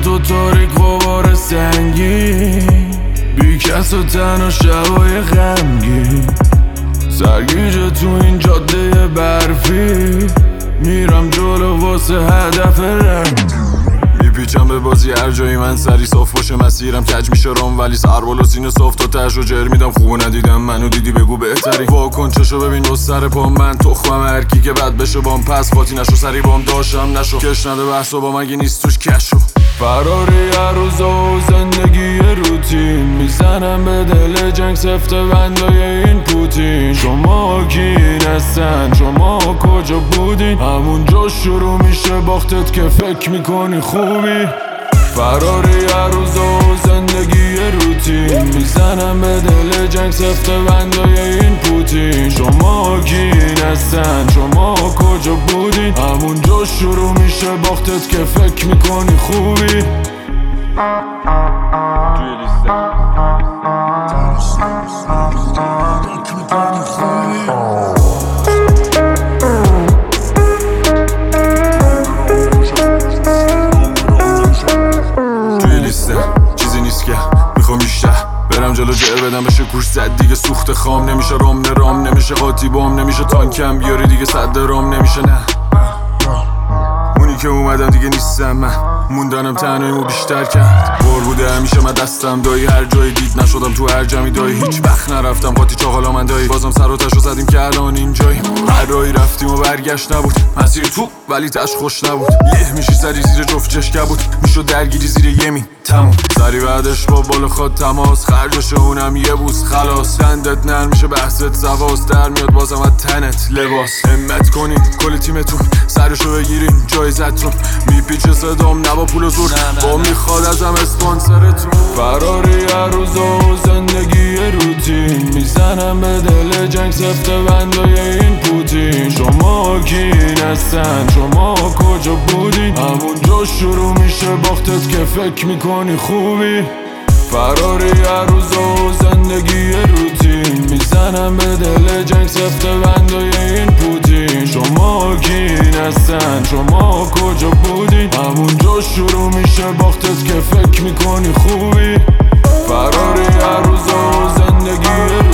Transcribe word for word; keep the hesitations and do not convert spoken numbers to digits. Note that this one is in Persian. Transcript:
تو تاریک غبار سنگین، بی کس و تن و شبای غمگین، سرگیجه تو این جاده برفی، میرم جلو واسه هدف رنگ. میپیچم به بازی هر جایی من سری صاف باشه مسیرم کج میشه رام، ولی سر بالا سینه صاف تا تش رو جر میدم. خوب ندیدم منو دیدی بگو بهتری، واکن چشو ببین رو سر پا من تخمم، هرکی که بد بشه بام پس فاتی نشو، سری بام داشتم نشو، کش نده بحث و با مگه نیست توش کشو. فراری هر روز و زندگی روتین، میزنم به دل جنگ سفته بندای این پوتین. شما کین هستن، شما کجا بودین؟ همونجا شروع میشه باختت که فکر میکنی خوبی. فراری هر روز و زندگی روتین، میزنم به دل جنگ سفته بندای این پوتین. شما کین هستن، شما کجا بودین؟ همونجا شروع میشه باختت که فکر میکنی خوبی. توی لیستم چیزی نیست که میخوام بیشتر برم جلو جر بدم بشه کورس زد دیگه، سوخت خام نمیشه رام نرام نمیشه قاطی بام نمیشه تانکم بیاری دیگه صد رام نمیشه. نه اونی که اومدم دیگه نیستم من، موندنم تنهاییمو بیشتر کرد. بار بوده همیشه من دستم دایی، هر جایی دید نشدم تو هر جمعی دایی، هیچ وقت نرفتم قاطی چاقالا من دایی، بازم سر و تش رو زدیم که الان اینجاییم. هر راهی رفتیم و برگشت نبود، مسیر تو ولی تش خوش نبود. له میشی سری زیر جفت چشکه بود، میشو درگیری زیر یمین تموم، سری بعدش با بالا خواد تماس، خرجش اونم یه بوس خلاص. دندت نرم میشه بحثت زواست، در میاد بازم از تنت لباس. همت کنین کل تیمتون سرشو بگیرین جایزتون، میپیچه صدام نبا پول و زور، با میخواد ازم اسپانسرتون. فراری هر روز و زندگی روتین، میزنم به دل جنگ سفته بندای این پوتین. شما کین هستن، شما کجا بودین؟ همونجا شروع میشه باختت که فکر میکنی خوبی. فراری هر روز و زندگی روتین، میزنم به دل جنگ سفته بندای این پوتین. شما کین هستن، شما کجا بودین؟ همونجا شروع میشه باختت که فکر میکنی خوبی. فراری هر روز و زندگی